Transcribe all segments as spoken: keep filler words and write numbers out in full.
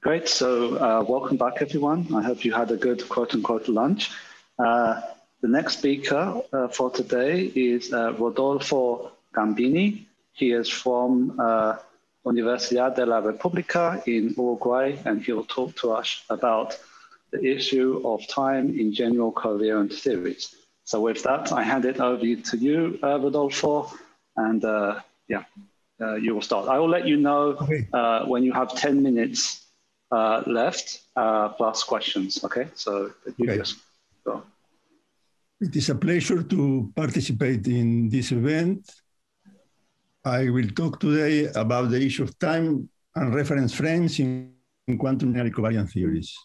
Great. So uh, welcome back, everyone. I hope you had a good quote-unquote lunch. Uh, the next speaker uh, for today is uh, Rodolfo Gambini. He is from uh, Universidad de la República in Uruguay, and he will talk to us about the issue of time in general covariant theories. So with that, I hand it over to you, uh, Rodolfo, and uh, yeah, uh, you will start. I will let you know okay. uh, when you have ten minutes uh, left, uh, plus questions, okay? So you Okay. just go. It is a pleasure to participate in this event. I will talk today about the issue of time and reference frames in, in quantum linear covariant theories.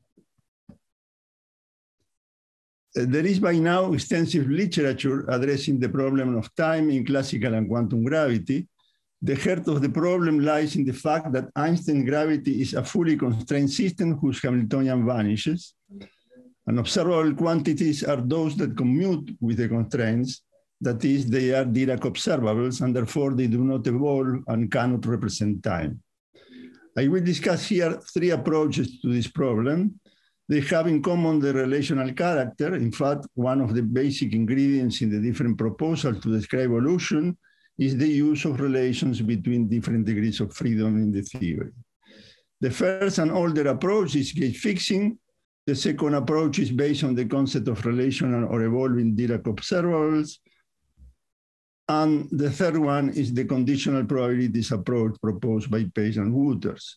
Uh, there is by now extensive literature addressing the problem of time in classical and quantum gravity. The heart of the problem lies in the fact that Einstein gravity is a fully constrained system whose Hamiltonian vanishes, and observable quantities are those that commute with the constraints. That is, they are Dirac observables, and therefore they do not evolve and cannot represent time. I will discuss here three approaches to this problem. They have in common the relational character. In fact, one of the basic ingredients in the different proposals to describe evolution is the use of relations between different degrees of freedom in the theory. The first and older approach is gauge fixing. The second approach is based on the concept of relational or evolving Dirac observables. And the third one is the conditional probabilities approach proposed by Page and Wouters.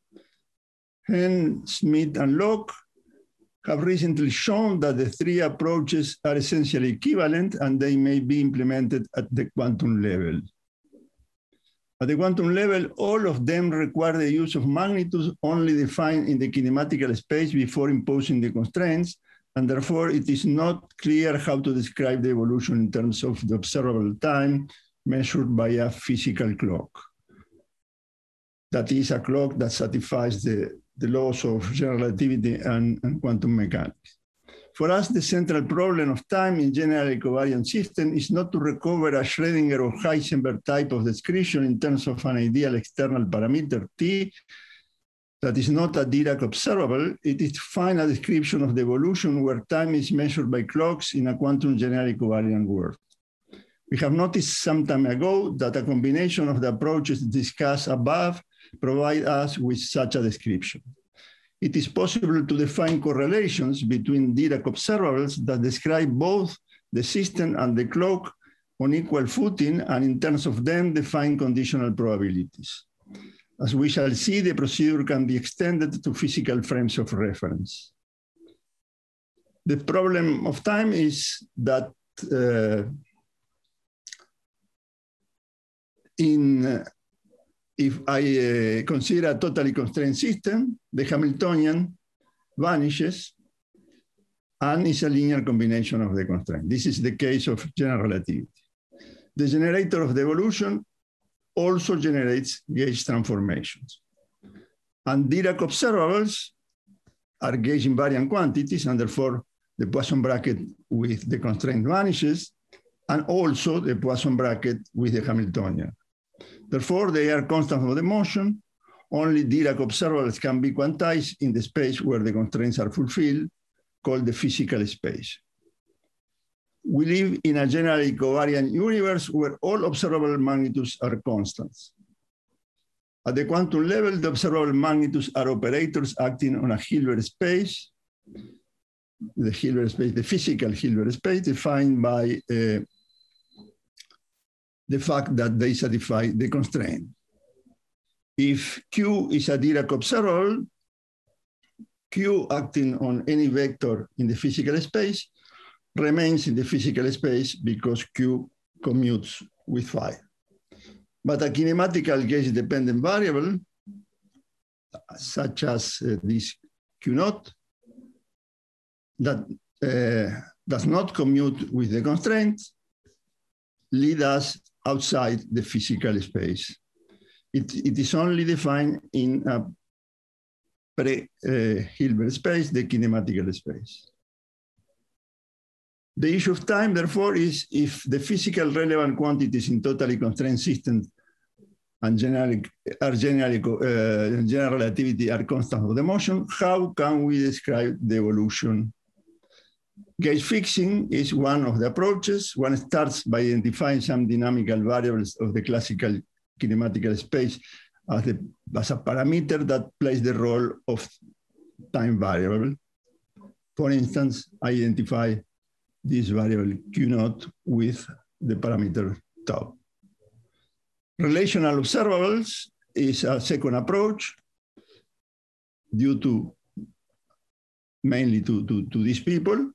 Henn, Smith, and Locke have recently shown that the three approaches are essentially equivalent and they may be implemented at the quantum level. At the quantum level, all of them require the use of magnitudes only defined in the kinematical space before imposing the constraints, and therefore it is not clear how to describe the evolution in terms of the observable time measured by a physical clock. That is a clock that satisfies the, the laws of general relativity and, and quantum mechanics. For us, the central problem of time in general covariant system is not to recover a Schrödinger or Heisenberg type of description in terms of an ideal external parameter T that is not a Dirac observable. It is to find a description of the evolution where time is measured by clocks in a quantum general covariant world. We have noticed some time ago that a combination of the approaches discussed above provide us with such a description. It is possible to define correlations between Dirac observables that describe both the system and the clock on equal footing, and in terms of them, define conditional probabilities. As we shall see, the procedure can be extended to physical frames of reference. The problem of time is that uh, in uh, if I uh, consider a totally constrained system, the Hamiltonian vanishes and is a linear combination of the constraints. This is the case of general relativity. The generator of the evolution also generates gauge transformations. And Dirac observables are gauge invariant quantities, and therefore the Poisson bracket with the constraint vanishes, and also the Poisson bracket with the Hamiltonian. Therefore, they are constant of the motion. Only Dirac observables can be quantized in the space where the constraints are fulfilled, called the physical space. We live in a generally covariant universe where all observable magnitudes are constants. At the quantum level, the observable magnitudes are operators acting on a Hilbert space, the Hilbert space, the physical Hilbert space defined by uh, the fact that they satisfy the constraint. If Q is a Dirac observable, Q acting on any vector in the physical space remains in the physical space because Q commutes with phi. But a kinematical gauge-dependent variable, such as uh, this Q naught, that uh, does not commute with the constraints, lead us outside the physical space. It, it is only defined in a pre-Hilbert uh, space, the kinematical space. The issue of time, therefore, is if the physical relevant quantities in totally constrained systems and general, are generally, uh, general relativity are constants of the motion, how can we describe the evolution? Gauge fixing is one of the approaches. One starts by identifying some dynamical variables of the classical kinematical space as, the, as a parameter that plays the role of time variable. For instance, I identify this variable Q naught with the parameter tau. Relational observables is a second approach due to mainly to, to, to these people.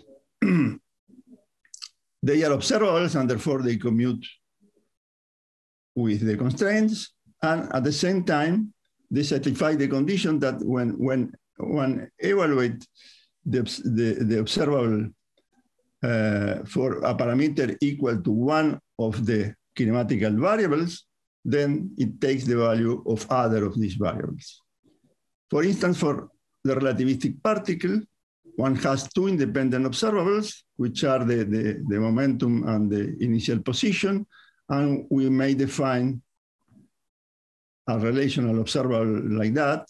They are observables and therefore they commute with the constraints, and at the same time, they satisfy the condition that when, when one evaluates the, the, the observable uh, for a parameter equal to one of the kinematical variables, then it takes the value of other of these variables. For instance, for the relativistic particle, one has two independent observables, which are the, the, the momentum and the initial position, and we may define a relational observable like that.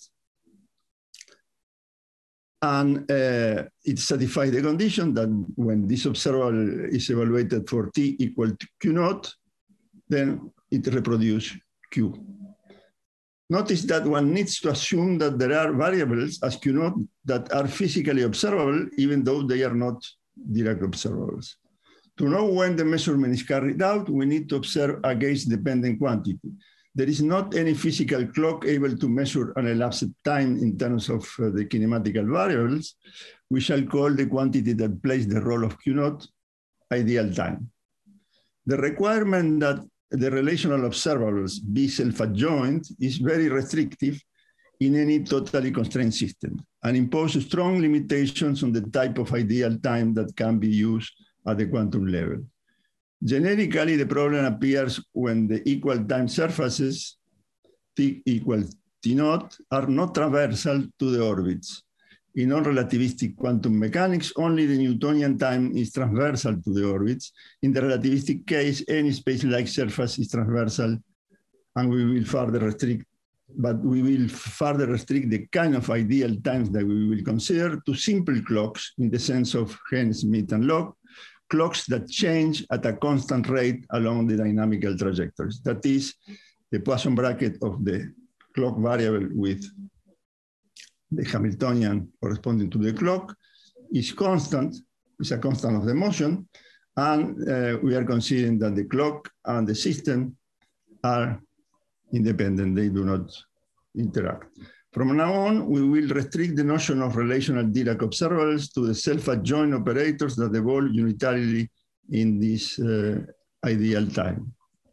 And uh, it satisfies the condition that when this observable is evaluated for t equal to Q naught, then it reproduces Q. Notice that one needs to assume that there are variables as Q naught that are physically observable, even though they are not direct observables. To know when the measurement is carried out, we need to observe a gauge-dependent quantity. There is not any physical clock able to measure an elapsed time in terms of uh, the kinematical variables. We shall call the quantity that plays the role of Q naught ideal time. The requirement that the relational observables be self-adjoint is very restrictive in any totally constrained system and imposes strong limitations on the type of ideal time that can be used at the quantum level. Generically, the problem appears when the equal time surfaces, t equals t naught, are not traversal to the orbits. In non-relativistic quantum mechanics, only the Newtonian time is transversal to the orbits. In the relativistic case, any space-like surface is transversal, and we will further restrict, but we will further restrict the kind of ideal times that we will consider to simple clocks in the sense of Hehn, Smith, and Locke, clocks that change at a constant rate along the dynamical trajectories. That is, the Poisson bracket of the clock variable with the Hamiltonian corresponding to the clock is constant, is a constant of the motion, and uh, we are considering that the clock and the system are independent, they do not interact. From now on, we will restrict the notion of relational Dirac observables to the self-adjoint operators that evolve unitarily in this uh, ideal time.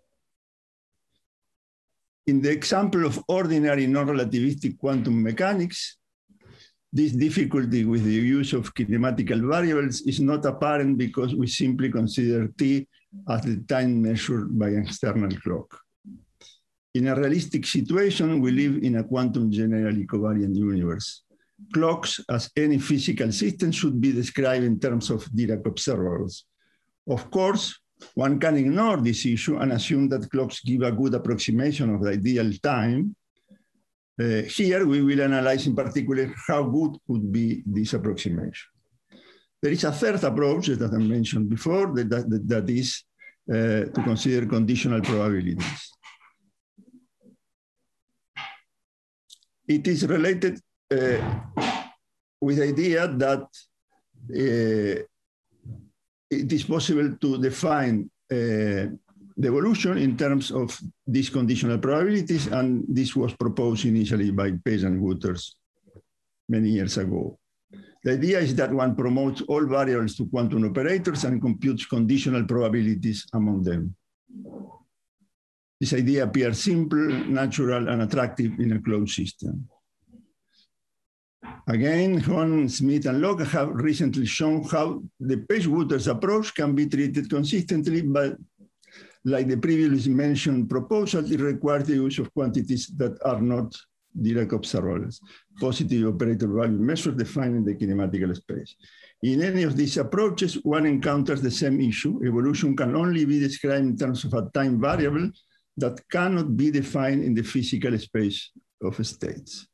In the example of ordinary non-relativistic quantum mechanics, this difficulty with the use of kinematical variables is not apparent because we simply consider t as the time measured by an external clock. In a realistic situation, we live in a quantum generally covariant universe. Clocks, as any physical system, should be described in terms of Dirac observables. Of course, one can ignore this issue and assume that clocks give a good approximation of the ideal time. Uh, here, we will analyze in particular how good could be this approximation. There is a third approach that I mentioned before, that, that, that is uh, to consider conditional probabilities. It is related uh, with the idea that uh, it is possible to define uh, the evolution in terms of these conditional probabilities, and this was proposed initially by Page and Wouters many years ago. The idea is that one promotes all variables to quantum operators and computes conditional probabilities among them. This idea appears simple, natural, and attractive in a closed system. Again, Hehn, Smith, and Locke have recently shown how the Page-Wouters approach can be treated consistently, but like the previously mentioned proposal, it requires the use of quantities that are not Dirac observables, positive operator value measures defining the kinematical space. In any of these approaches, one encounters the same issue. Evolution can only be described in terms of a time variable that cannot be defined in the physical space of states.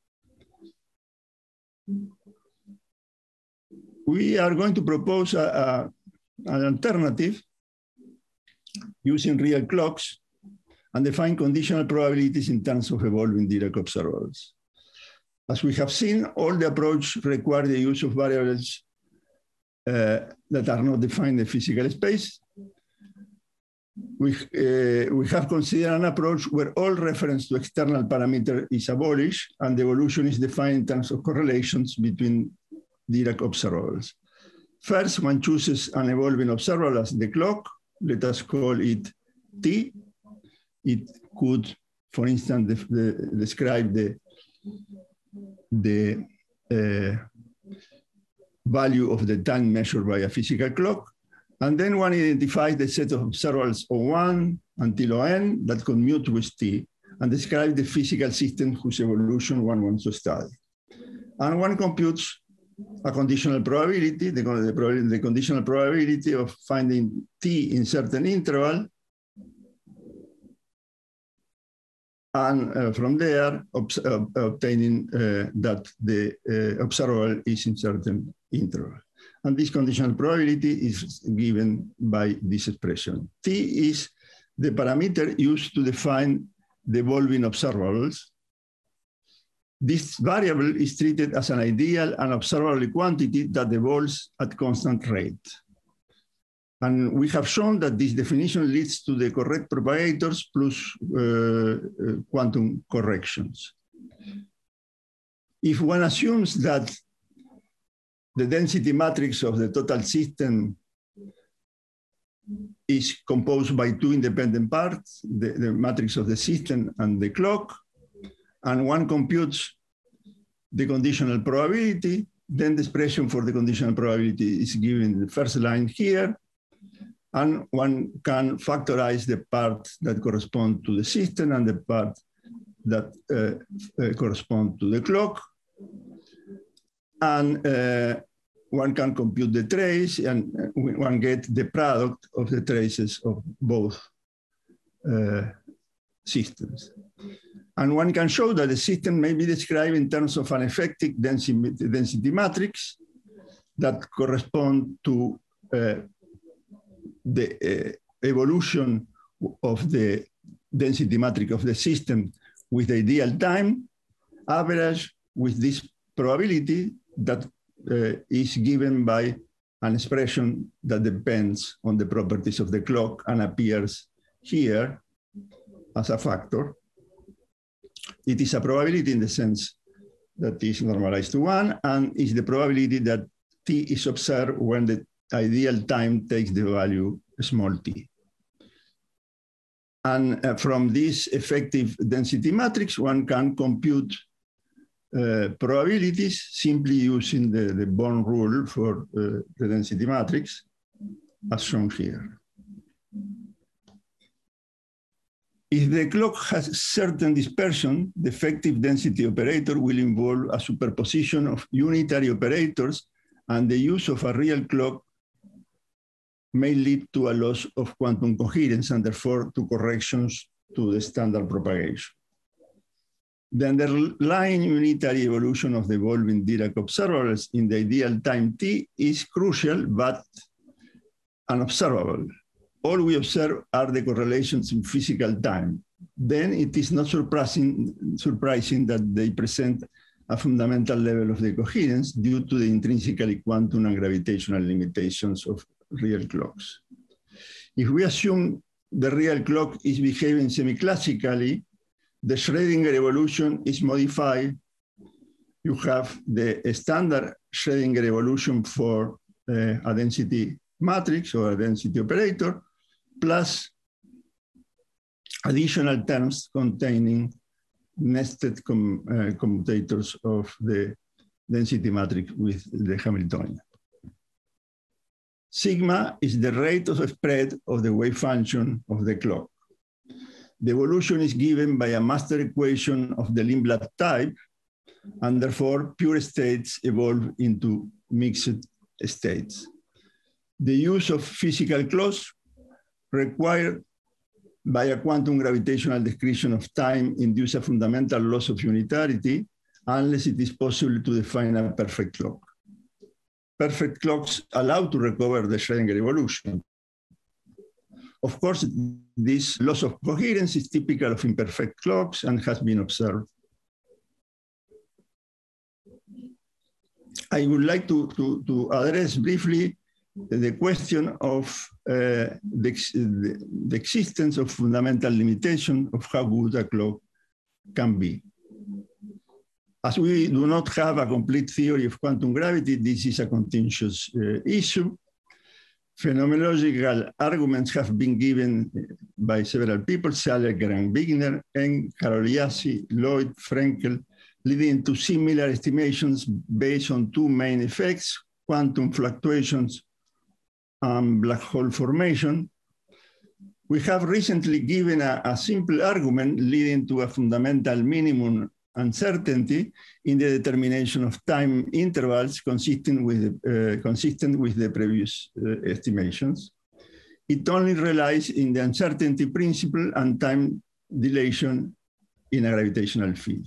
We are going to propose a, a, an alternative using real clocks and define conditional probabilities in terms of evolving Dirac observables. As we have seen, all the approach require the use of variables uh, that are not defined in the physical space. We, uh, we have considered an approach where all reference to external parameter is abolished and the evolution is defined in terms of correlations between Dirac observables. First, one chooses an evolving observable as the clock. Let us call it T. It could, for instance, the, the, describe the, the uh, value of the time measured by a physical clock. And then one identifies the set of observables O one until O n that commute with T and describe the physical system whose evolution one wants to study. And one computes a conditional probability, the, the, the conditional probability of finding T in certain interval. And uh, from there, ob uh, obtaining uh, that the uh, observable is in certain interval. And this conditional probability is given by this expression. T is the parameter used to define the evolving observables. This variable is treated as an ideal and observable quantity that evolves at constant rate. And we have shown that this definition leads to the correct propagators plus uh, uh, quantum corrections. If one assumes that the density matrix of the total system is composed by two independent parts, the, the matrix of the system and the clock, and one computes the conditional probability, then the expression for the conditional probability is given in the first line here, and one can factorize the part that correspond to the system and the part that uh, uh, correspond to the clock. And uh, one can compute the trace and one get the product of the traces of both uh, systems. And one can show that the system may be described in terms of an effective density, density matrix that correspond to uh, the uh, evolution of the density matrix of the system with the ideal time, average with this probability that uh, is given by an expression that depends on the properties of the clock and appears here as a factor. It is a probability in the sense that is normalized to one, and is the probability that T is observed when the ideal time takes the value small t. And uh, from this effective density matrix, one can compute uh, probabilities simply using the, the Born rule for uh, the density matrix, as shown here. If the clock has certain dispersion, the effective density operator will involve a superposition of unitary operators, and the use of a real clock may lead to a loss of quantum coherence and therefore to corrections to the standard propagation. The underlying unitary evolution of the evolving Dirac observables in the ideal time t is crucial but unobservable. All we observe are the correlations in physical time. Then it is not surprising, surprising that they present a fundamental level of the coherence due to the intrinsically quantum and gravitational limitations of real clocks. If we assume the real clock is behaving semi-classically, the Schrödinger evolution is modified. You have the standard Schrödinger evolution for uh, a density matrix or a density operator, plus additional terms containing nested com uh, commutators of the density matrix with the Hamiltonian. Sigma is the rate of spread of the wave function of the clock. The evolution is given by a master equation of the Lindblad type, and therefore pure states evolve into mixed states. The use of physical clocks require by a quantum gravitational description of time induce a fundamental loss of unitarity unless it is possible to define a perfect clock. Perfect clocks allow to recover the Schrödinger evolution. Of course, this loss of coherence is typical of imperfect clocks and has been observed. I would like to, to, to address briefly the question of uh, the, the, the existence of fundamental limitation of how good a clock can be. As we do not have a complete theory of quantum gravity, this is a contentious uh, issue. Phenomenological arguments have been given by several people, Salecker and Wigner, and Karoliassi, Lloyd, Frenkel, leading to similar estimations based on two main effects, quantum fluctuations and black hole formation. We have recently given a, a simple argument leading to a fundamental minimum uncertainty in the determination of time intervals consistent with, uh, consistent with the previous uh, estimations. It only relies in the uncertainty principle and time dilation in a gravitational field.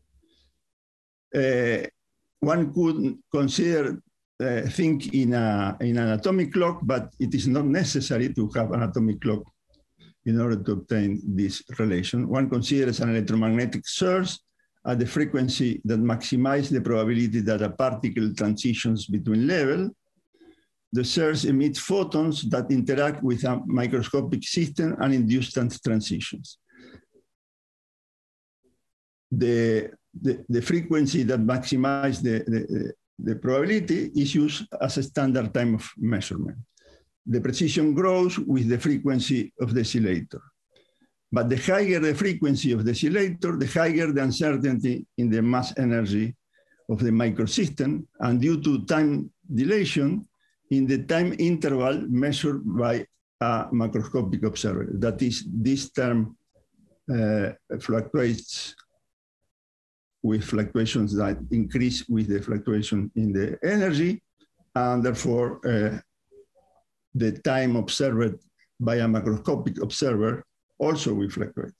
Uh, one could consider, uh, think in, a, in an atomic clock, but it is not necessary to have an atomic clock in order to obtain this relation. One considers an electromagnetic source at the frequency that maximizes the probability that a particle transitions between levels. The source emits photons that interact with a microscopic system and induce transitions. The, the, the frequency that maximizes the, the, the probability is used as a standard time of measurement. The precision grows with the frequency of the oscillator. But the higher the frequency of the oscillator, the higher the uncertainty in the mass energy of the microsystem, and due to time dilation in the time interval measured by a macroscopic observer. That is, this term uh, fluctuates with fluctuations that increase with the fluctuation in the energy, and therefore uh, the time observed by a macroscopic observer also will fluctuate.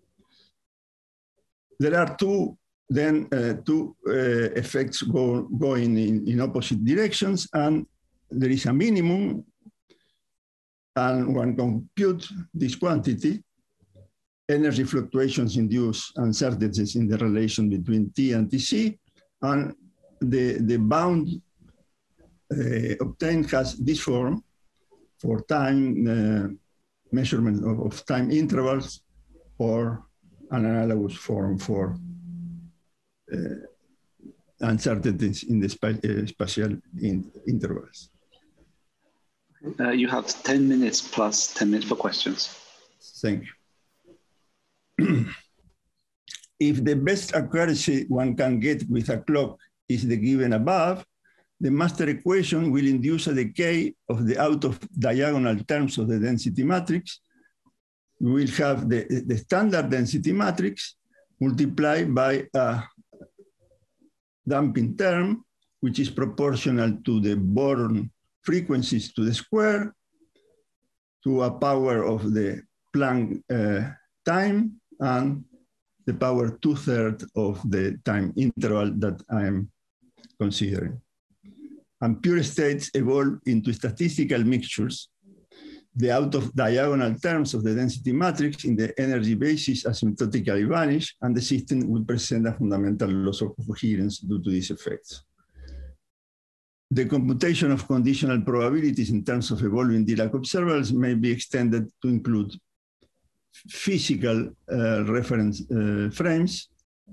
There are two, then uh, two uh, effects go, going in, in opposite directions, and there is a minimum, and one compute this quantity. Energy fluctuations induce uncertainties in the relation between T and T C, and the, the bound uh, obtained has this form for time uh, measurement of, of time intervals, or an analogous form for uh, uncertainties in the spa uh, spatial in intervals. Uh, you have ten minutes plus ten minutes for questions. Thank you. If the best accuracy one can get with a clock is the given above, the master equation will induce a decay of the out-of-diagonal terms of the density matrix. We will have the, the standard density matrix multiplied by a damping term, which is proportional to the Born frequencies to the square, to a power of the Planck uh, time, and the power two-thirds of the time interval that I'm considering. And pure states evolve into statistical mixtures. The out-of-diagonal terms of the density matrix in the energy basis asymptotically vanish, and the system will present a fundamental loss of coherence due to these effects. The computation of conditional probabilities in terms of evolving Dirac observables may be extended to include physical uh, reference uh, frames.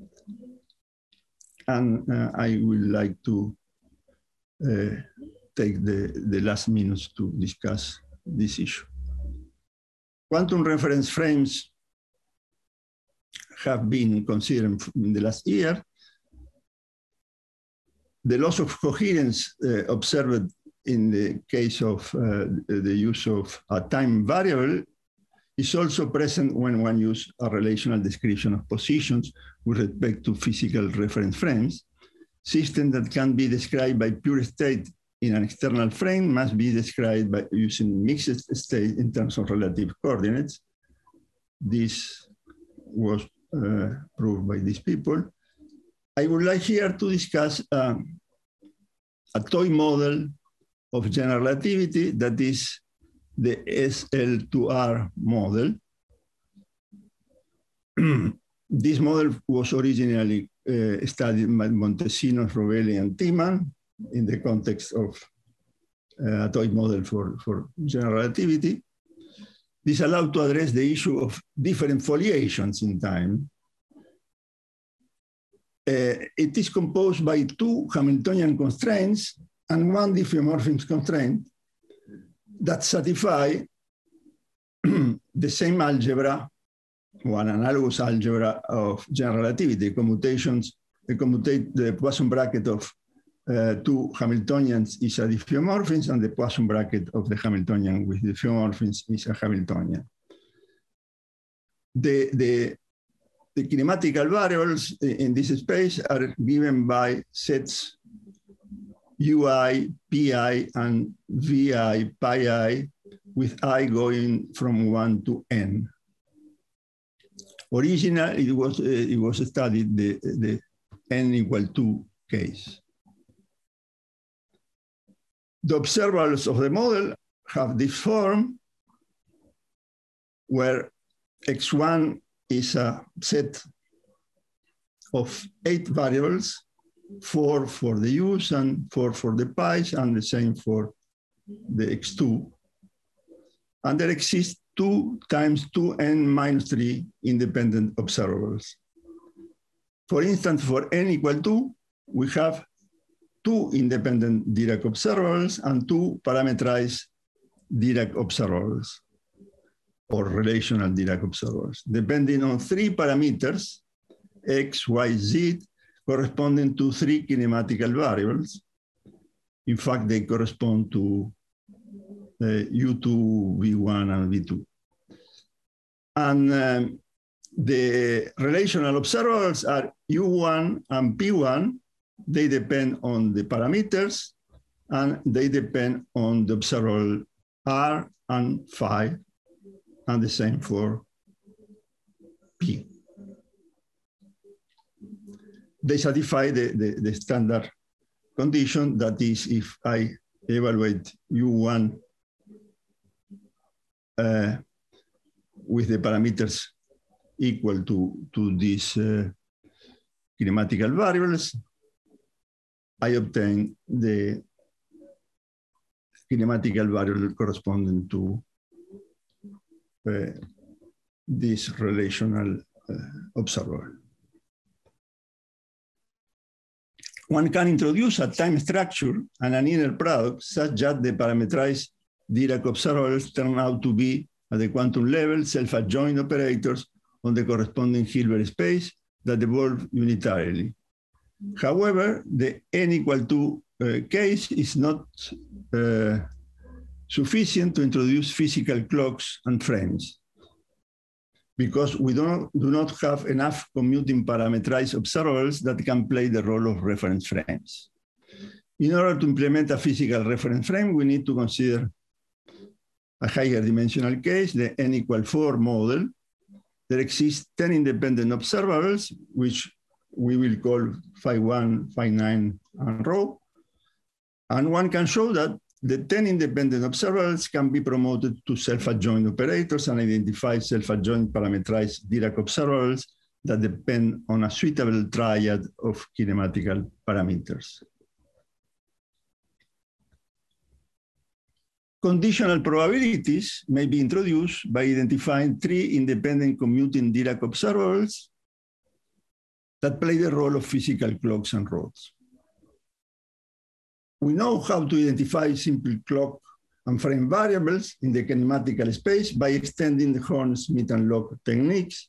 And uh, I would like to Uh, take the, the last minutes to discuss this issue. Quantum reference frames have been considered in the last year. The loss of coherence uh, observed in the case of uh, the use of a time variable is also present when one uses a relational description of positions with respect to physical reference frames. Systems that can be described by pure state in an external frame must be described by using mixed state in terms of relative coordinates. this was uh, proved by these people. I would like here to discuss uh, a toy model of general relativity that is the S L two R model. This model was originally uh, studied by Montesinos, Rovelli, and Tiemann in the context of uh, a toy model for, for general relativity. This allowed to address the issue of different foliations in time. Uh, it is composed by two Hamiltonian constraints and one diffeomorphism constraint that satisfy the same algebra, one analogous algebra of general relativity, commutations, the, commutate, the Poisson bracket of uh, two Hamiltonians is a diffeomorphism, and the Poisson bracket of the Hamiltonian with diffeomorphism is a Hamiltonian. The, the, the kinematical variables in this space are given by sets Ui, Pi, and Vi, Pi I, with I going from one to n. Originally, it was, uh, it was studied the, the n equal two case. The observables of the model have this form where x one is a set of eight variables, four for the u's and four for the pi's, and the same for the x two. And there exists two times two n minus three independent observables. For instance, for n equal two, we have two independent Dirac observables and two parametrized Dirac observables, or relational Dirac observables, depending on three parameters, x, y, z, corresponding to three kinematical variables. In fact, they correspond to uh, U two, V one, and V two. And um, the relational observables are U one and P one. They depend on the parameters, and they depend on the observable R and phi, and the same for P. They satisfy the, the, the standard condition, that is, if I evaluate U one uh, with the parameters equal to, to these uh, kinematical variables, I obtain the kinematical variable corresponding to uh, this relational uh, observable. One can introduce a time structure and an inner product such that the parametrized Dirac observables turn out to be, at the quantum level, self-adjoint operators on the corresponding Hilbert space that evolve unitarily. However, the n equal to uh, case is not uh, sufficient to introduce physical clocks and frames, because we don't, do not have enough commuting parametrized observables that can play the role of reference frames. In order to implement a physical reference frame, we need to consider a higher dimensional case, the n equal four model. There exist ten independent observables, which we will call phi one, phi nine, and rho. And one can show that the ten independent observables can be promoted to self-adjoint operators and identify self-adjoint parametrized Dirac observables that depend on a suitable triad of kinematical parameters. Conditional probabilities may be introduced by identifying three independent commuting Dirac observables that play the role of physical clocks and rods. We know how to identify simple clock and frame variables in the kinematical space by extending the Horn, Smith, and Locke techniques.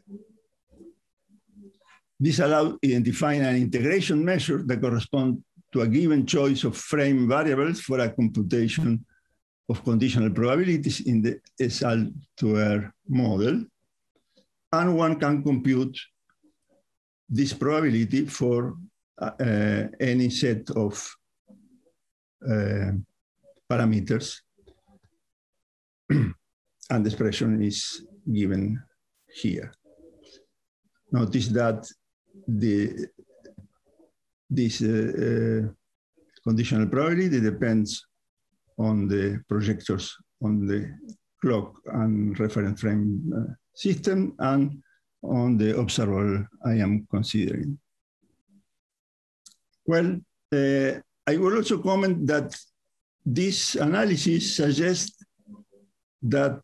This allows identifying an integration measure that corresponds to a given choice of frame variables for a computation of conditional probabilities in the S L two R model. And one can compute this probability for uh, any set of uh, parameters. And the expression is given here. Notice that the this uh, uh, conditional probability depends on the projectors on the clock and reference frame uh, system and on the observable I am considering. Well, uh, I will also comment that this analysis suggests that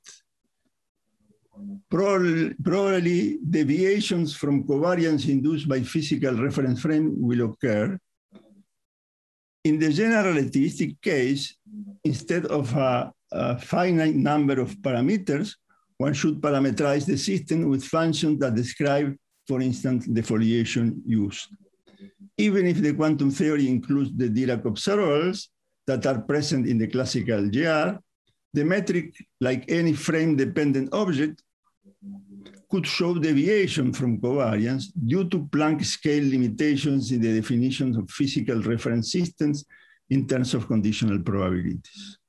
probably, probably deviations from covariance induced by physical reference frame will occur. In the general relativistic case, instead of a, a finite number of parameters, one should parameterize the system with functions that describe, for instance, the foliation used. Even if the quantum theory includes the Dirac observables that are present in the classical G R, the metric, like any frame-dependent object, could show deviation from covariance due to Planck scale limitations in the definitions of physical reference systems in terms of conditional probabilities.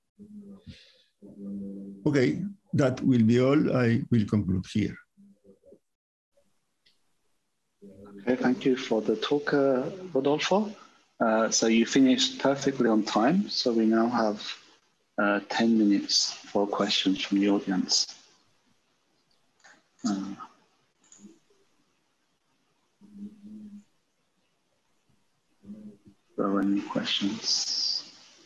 Okay, that will be all. I will conclude here. Okay, thank you for the talk, uh, Rodolfo. Uh, so you finished perfectly on time. So we now have uh, ten minutes for questions from the audience. Uh, are there any questions?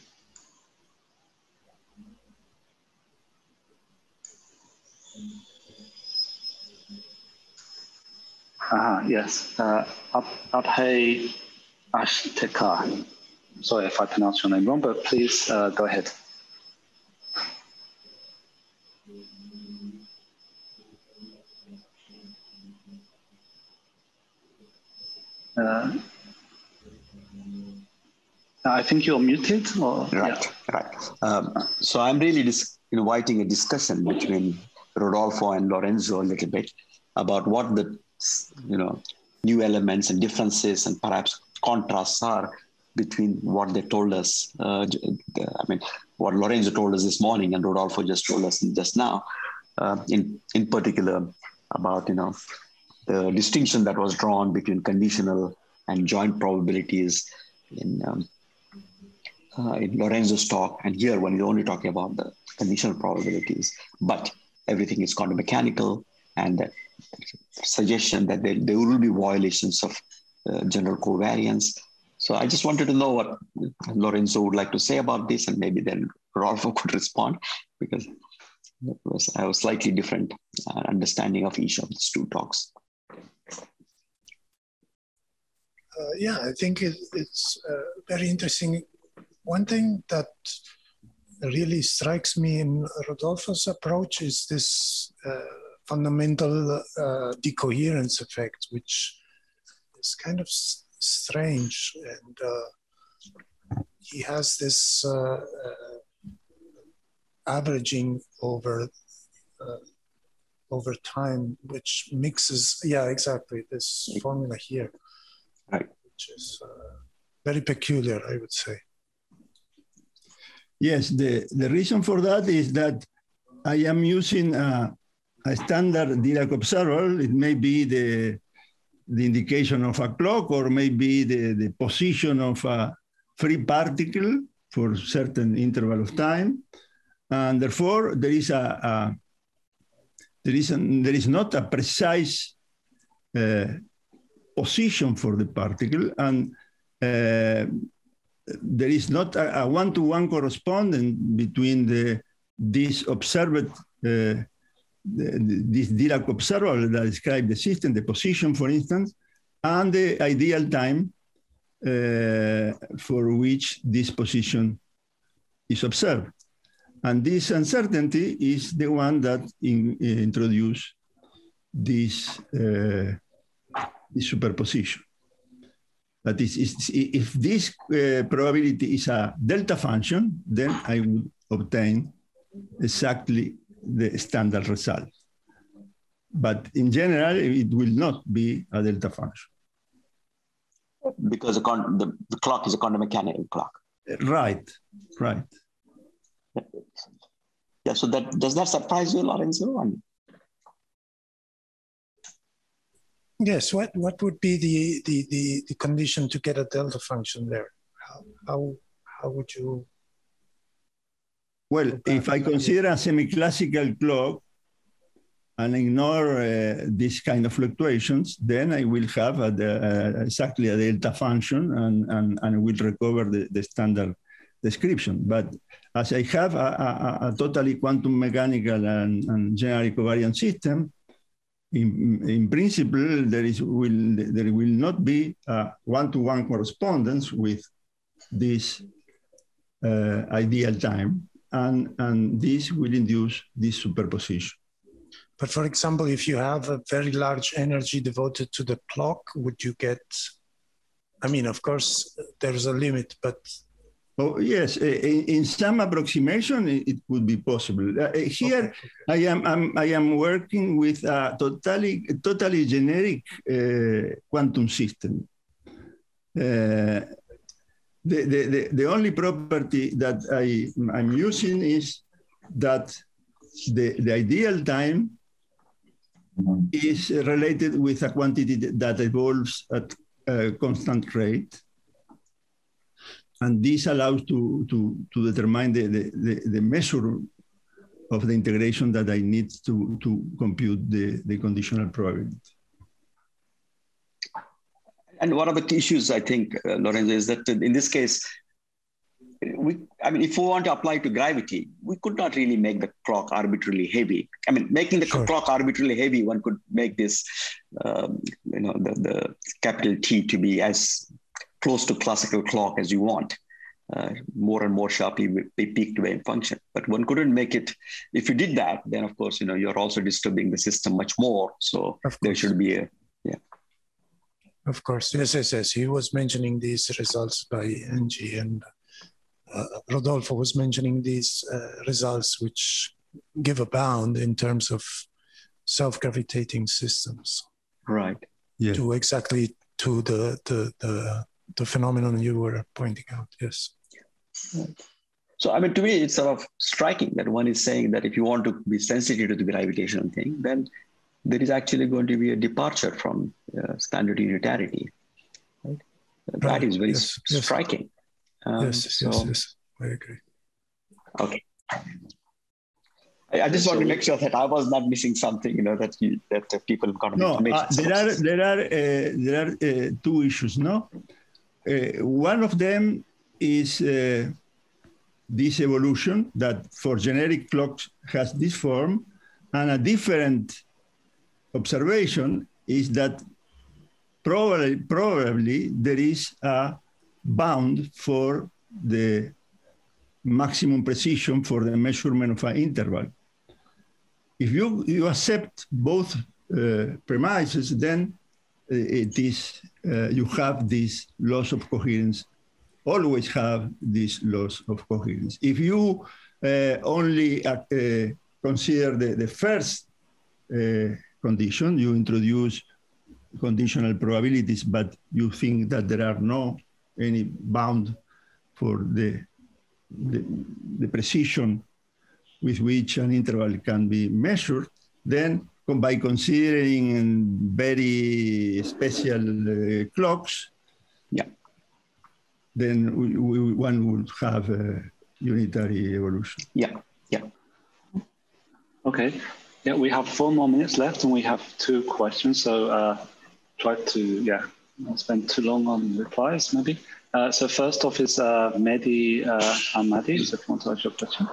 Ah, yes. Uh, Abhay Ashtekar. Sorry if I pronounced your name wrong, but please uh, go ahead. Uh, I think you're muted. Or, right, yeah. right. Um, so I'm really dis- inviting a discussion between Rodolfo and Lorenzo a little bit about what the you know new elements and differences and perhaps contrasts are between what they told us. Uh, I mean, what Lorenzo told us this morning and Rodolfo just told us just now. Uh, in in particular about you know the distinction that was drawn between conditional and joint probabilities in. Um, Uh, in Lorenzo's talk, and here when we're only talking about the conditional probabilities, but everything is quantum mechanical, and that suggestion that there, there will be violations of uh, general covariance. So I just wanted to know what Lorenzo would like to say about this, and maybe then Rodolfo could respond, because it was, I have a slightly different uh, understanding of each of these two talks. Uh, yeah, I think it, it's uh, very interesting. One thing that really strikes me in Rodolfo's approach is this uh, fundamental uh, decoherence effect, which is kind of s- strange. And uh, he has this uh, uh, averaging over uh, over time, which mixes, yeah, exactly, this formula here, right. Which is uh, very peculiar, I would say. Yes, the, the reason for that is that I am using a, a standard Dirac observable. It may be the, the indication of a clock, or maybe the, the position of a free particle for a certain interval of time. And therefore, there is, a, a, there is, a, there is not a precise uh, position for the particle. And uh, there is not a, a one-to-one correspondence between the this observed, uh, the, this Dirac observable that describes the system, the position, for instance, and the ideal time uh, for which this position is observed. And this uncertainty is the one that in, uh, introduced this, uh, this superposition. That is, is, if this uh, probability is a delta function, then I would obtain exactly the standard result. But in general, it will not be a delta function. Because the, con- the, the clock is a quantum mechanical clock. Right, right. Yeah, so that does that surprise you, Lorenzo? Yes, what, what would be the, the, the, the condition to get a delta function there? How, how, how would you? Well, if I consider a semi-classical clock and ignore uh, this kind of fluctuations, then I will have a, a, exactly a delta function and, and, and will recover the, the standard description. But as I have a, a, a totally quantum mechanical and, and generally covariant system, in, in principle, there, is, will, there will not be a one-to-one correspondence with this uh, ideal time, and, and this will induce this superposition. But for example, if you have a very large energy devoted to the clock, would you get, I mean, of course, there's a limit, but. Oh, yes, in, in some approximation, it would be possible. Uh, here, okay, okay. I am I'm, I am working with a totally, totally generic uh, quantum system. Uh, the, the, the, the only property that I, I'm using is that the, the ideal time is related with a quantity that evolves at a constant rate. And this allows to, to, to determine the, the, the measure of the integration that I need to, to compute the, the conditional probability. And one of the issues, I think, uh, Lorenzo, is that in this case, we, I mean, if we want to apply to gravity, we could not really make the clock arbitrarily heavy. I mean, making the sure. clock arbitrarily heavy, one could make this, um, you know, the, the capital T to be as close to classical clock as you want, uh, more and more sharply a peaked wave function. But one couldn't make it. If you did that, then of course, you know, you're also disturbing the system much more. So there should be a, yeah. Of course, yes, yes, yes. He was mentioning these results by N G, and uh, Rodolfo was mentioning these uh, results which give a bound in terms of self-gravitating systems. Right. Yeah. To exactly to the the the the phenomenon you were pointing out, yes. So, I mean, to me, it's sort of striking that one is saying that if you want to be sensitive to the gravitational thing, then there is actually going to be a departure from uh, standard unitarity. Right? Right. That is very yes, striking. Yes, um, yes, so, yes, yes, I agree. Okay. I, I just so, want to make sure that I was not missing something, you know, that you, that uh, people got no, uh, there are there are uh, there are uh, two issues, no. Uh, one of them is uh, this evolution that for generic clocks has this form, and a different observation is that probably probably there is a bound for the maximum precision for the measurement of an interval. If you, you accept both uh, premises, then uh, it is, uh, you have this loss of coherence, always have this loss of coherence. If you uh, only uh, consider the, the first uh, condition, you introduce conditional probabilities, but you think that there are no any bound for the, the, the precision with which an interval can be measured, then by considering very special uh, clocks, yeah, then we, we, one would have a unitary evolution. Yeah, yeah. Okay. Yeah, we have four more minutes left, and we have two questions. So uh, try to yeah not spend too long on replies, maybe. Uh, so first off is uh, Mehdi uh, Ahmadi. So if you want to ask your question.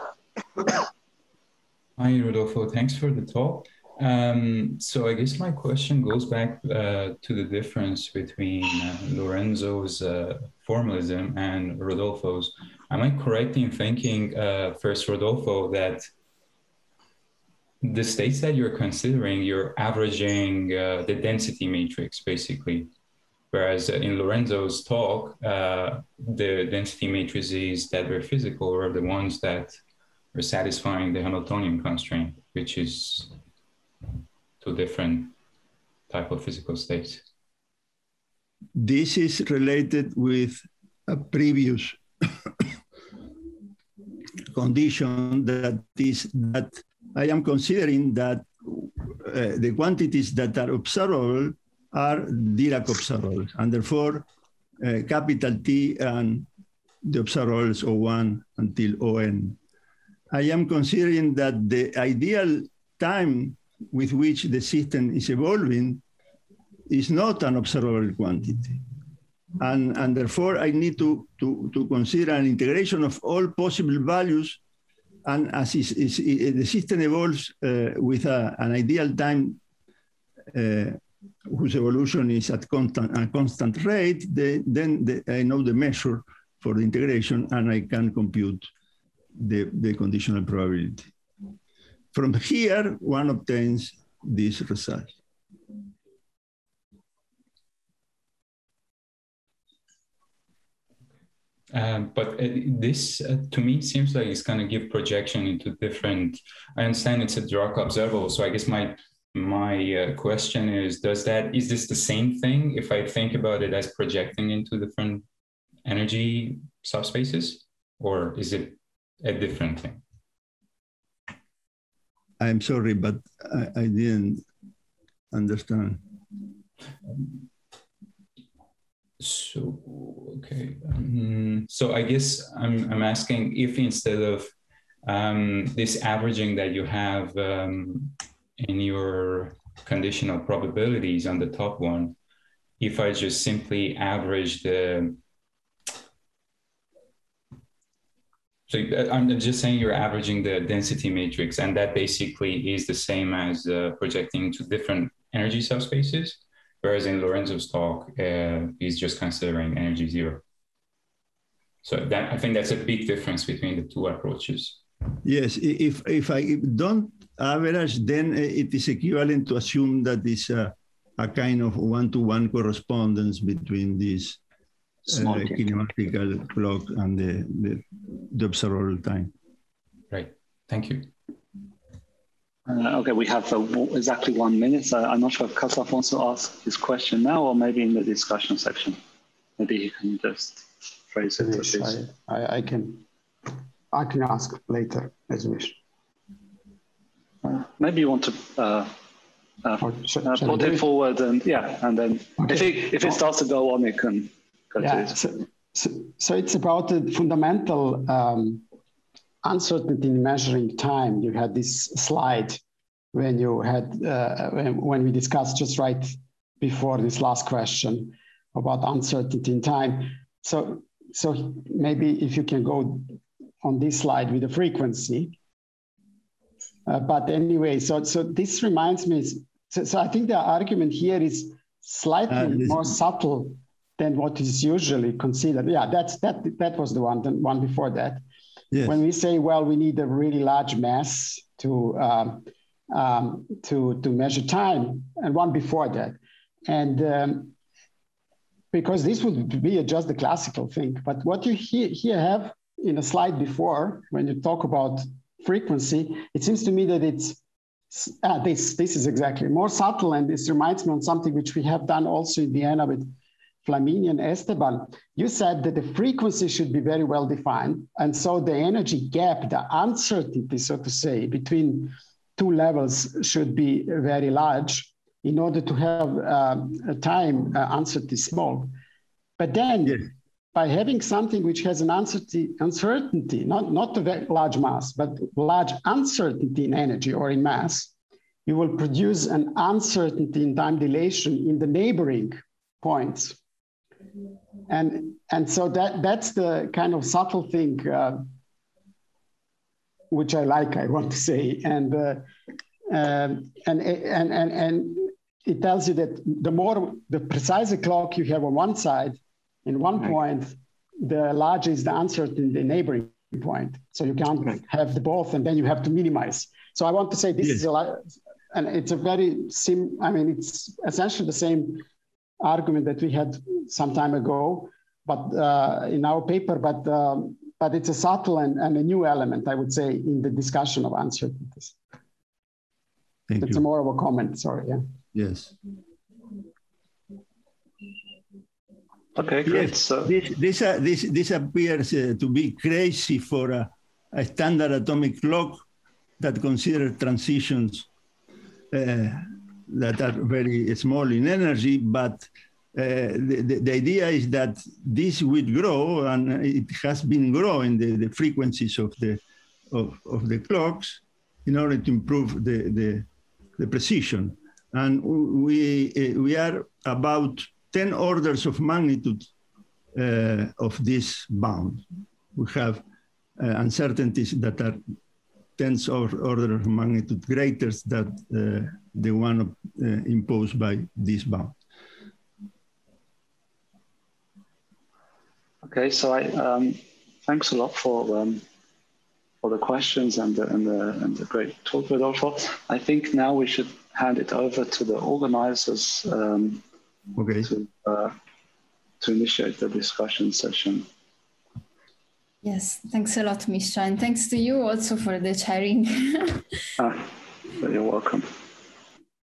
Hi, Rodolfo. Thanks for the talk. Um, so I guess my question goes back uh, to the difference between uh, Lorenzo's uh, formalism and Rodolfo's. Am I correct in thinking, uh, first, Rodolfo, that the states that you're considering, you're averaging uh, the density matrix, basically? Whereas in Lorenzo's talk, uh, the density matrices that were physical were the ones that were satisfying the Hamiltonian constraint, which is two different type of physical states. This is related with a previous condition that is that I am considering that uh, the quantities that are observable are Dirac observables, and therefore uh, capital T and the observables O one until O N. I am considering that the ideal time with which the system is evolving is not an observable quantity. And, and therefore, I need to, to, to consider an integration of all possible values. And as is, is, is, the system evolves uh, with a, an ideal time uh, whose evolution is at constant, a constant rate, the, then the, I know the measure for the integration, and I can compute the, the conditional probability. From here, one obtains this result. Um, but uh, this, uh, to me, seems like it's going to give projection into different. I understand it's a Dirac observable, so I guess my my uh, question is: Does that is this the same thing if I think about it as projecting into different energy subspaces, or is it a different thing? I'm sorry, but I, I didn't understand. Um, So, okay. Um, so I guess I'm, I'm asking if instead of um, this averaging that you have um, in your conditional probabilities on the top one, if I just simply average the, so I'm just saying you're averaging the density matrix, and that basically is the same as uh, projecting to different energy subspaces. Whereas in Lorenzo's talk, uh, he's just considering energy zero. So that I think that's a big difference between the two approaches. Yes, if if I don't average, then it is equivalent to assume that it's a, a kind of one-to-one correspondence between this uh, kinematical clock and the, the, the observable time. Right, thank you. Uh, okay, we have uh, exactly one minute. So I'm not sure if Kasaf wants to ask his question now or maybe in the discussion section. Maybe he can just phrase it. Yes, I, I, I can. I can ask later as you wish. Uh, maybe you want to uh, uh, should, uh, put it, it forward, and yeah, and then okay. if it if it starts to go on, it can go yeah, to it. So, so, so it's about the fundamental. Um, uncertainty in measuring time. You had this slide when you had uh, when, when we discussed just right before this last question about uncertainty in time. So so maybe if you can go on this slide with the frequency. Uh, but anyway, so so this reminds me. So, so I think the argument here is slightly uh, more subtle than what is usually considered. Yeah, that's that that was the one the one before that. Yes. When we say, well, we need a really large mass to um, um, to to measure time, and one before that, and um, because this would be just the classical thing. But what you here, here have in a slide before, when you talk about frequency, it seems to me that it's ah, this this is exactly more subtle, and this reminds me of something which we have done also in Vienna with Flamini and Esteban. You said that the frequency should be very well defined. And so the energy gap, the uncertainty, so to say, between two levels should be very large in order to have um, a time uh, uncertainty small. But then yes. by having something which has an uncertainty, uncertainty not, not a very large mass, but large uncertainty in energy or in mass, you will produce an uncertainty in time dilation in the neighboring points. And, and so that, that's the kind of subtle thing uh, which I like, I want to say. And, uh, um, and, and, and, and it tells you that the more, the precise clock you have on one side, in one right. point, the larger is the uncertainty in the neighboring point. So you can't right. have the both, and then you have to minimize. So I want to say this yes. is a lot, and it's a very sim, I mean, it's essentially the same argument that we had some time ago, but uh, in our paper, but um, but it's a subtle and, and a new element, I would say, in the discussion of uncertainties. Thank it's you. a more of a comment, sorry, yeah. Yes. Okay, great. Yes, so this, this, uh, this, this appears uh, to be crazy for a, a standard atomic clock that considers transitions uh, that are very small in energy, but uh, the, the, the idea is that this will grow, and it has been growing, the, the frequencies of the, of, of the clocks, in order to improve the, the, the precision. And we, uh, we are about ten orders of magnitude uh, of this bound. We have uh, uncertainties that are tens of order of magnitude greater than uh, the one uh, imposed by this bound. Okay, so I um, thanks a lot for um, for the questions and the, and the and the great talk, Rodolfo. I think now we should hand it over to the organizers um, okay. to uh, to initiate the discussion session. Yes, thanks a lot, Misha, and thanks to you also for the chairing. ah, you're welcome.